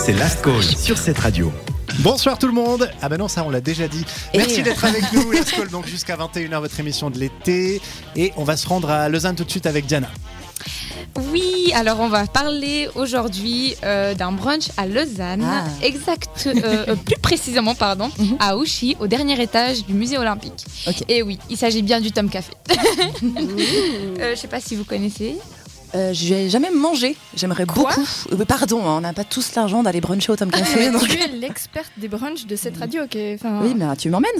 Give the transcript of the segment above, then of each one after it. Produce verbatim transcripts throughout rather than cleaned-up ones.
c'est Last Call sur cette radio. Bonsoir tout le monde. Ah ben non, ça on l'a déjà dit. Merci Et... d'être avec nous. Last Call, donc jusqu'à vingt et une heures, votre émission de l'été. Et on va se rendre à Lausanne tout de suite avec Diana. Oui, alors on va parler aujourd'hui euh, d'un brunch à Lausanne, ah. exact, euh, plus précisément pardon, mm-hmm. à Ouchy, au dernier étage du musée olympique. Okay. Et oui, il s'agit bien du Tom Café. euh, je ne sais pas si vous connaissez. Euh, je n'ai jamais mangé, j'aimerais Quoi beaucoup. Euh, pardon, hein, on n'a pas tous l'argent d'aller bruncher au Tom Café. Ah, donc... Tu es l'experte des brunchs de cette radio. Okay. Enfin... Oui, mais tu m'emmènes.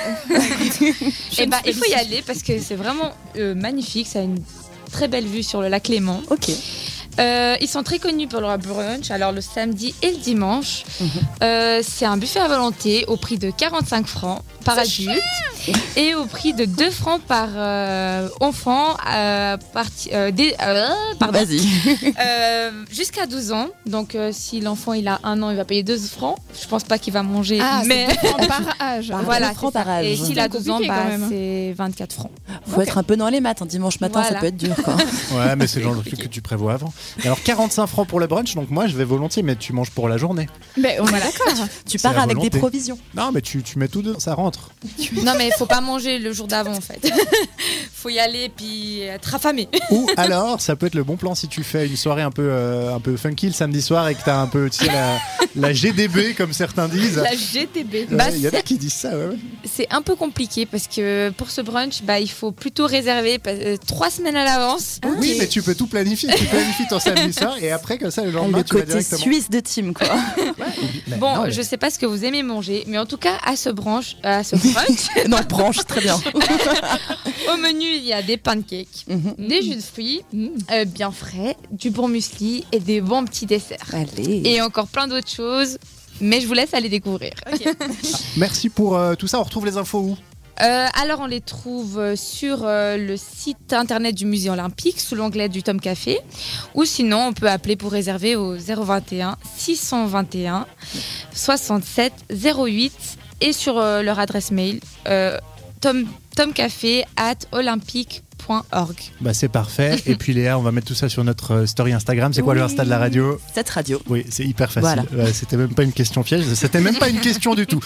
Eh bah, il faut y aller parce que c'est vraiment euh, magnifique, ça a une très belle vue sur le lac Léman. Ok. Euh, ils sont très connus pour leur brunch, alors le samedi et le dimanche. Mm-hmm. Euh, c'est un buffet à volonté au prix de quarante-cinq francs par adulte et au prix de deux francs par euh, enfant euh, parti, euh, des, euh, pardon, Vas-y. euh, jusqu'à douze ans. Donc euh, si l'enfant il a un an, il va payer deux francs. Je pense pas qu'il va manger. Ah, mais c'est deux francs par âge. Par voilà, deux francs par âge. Et s'il a douze ans, bah, même. c'est vingt-quatre francs. Faut okay. être un peu dans les maths, un dimanche matin, voilà. ça peut être dur. Quoi. Ouais, mais c'est le genre de truc que tu prévois avant. Alors quarante-cinq francs pour le brunch, donc moi je vais volontiers, mais tu manges pour la journée. Mais on est d'accord. Tu pars avec volonté. des provisions. Non, mais tu, tu mets tout dedans, ça rentre. Non, mais il faut pas manger le jour d'avant en fait. Faut y aller puis être affamé. Ou alors, ça peut être le bon plan si tu fais une soirée un peu, euh, un peu funky le samedi soir et que t'as un peu, tu sais, la, la G D B comme certains disent. La G D B. Il Bah, y en a qui disent ça, ouais. ouais. C'est un peu compliqué parce que pour ce brunch, bah, il faut plutôt réserver euh, trois semaines à l'avance. Oui, okay. mais tu peux tout planifier. Tu planifies ton samedi soir et après, comme ça, le lendemain, le tu vas côté directement. suisse de Tim, quoi. Ouais, bon, non, mais... je sais pas ce que vous aimez manger, mais en tout cas, à ce brunch, à ce brunch, non, branche, très bien. au menu, il y a des pancakes, mm-hmm. des jus de fruits, mm-hmm. euh, bien frais, du bon muesli et des bons petits desserts. Allez. Et encore plein d'autres choses, mais je vous laisse aller découvrir. Okay. Ah, merci pour euh, tout ça. On retrouve les infos où ? Euh, alors on les trouve sur euh, le site internet du musée olympique sous l'onglet du Tom Café, ou sinon on peut appeler pour réserver au zéro vingt et un six cent vingt et un soixante-sept zéro huit et sur euh, leur adresse mail euh, tom, tomcafé arobase olympique point org. Bah c'est parfait. Et puis Léa, on va mettre tout ça sur notre story Instagram. C'est quoi oui. le Insta de la radio ? Cette radio. Oui, c'est hyper facile. Voilà. Ouais, c'était même pas une question piège. C'était même pas une question du tout.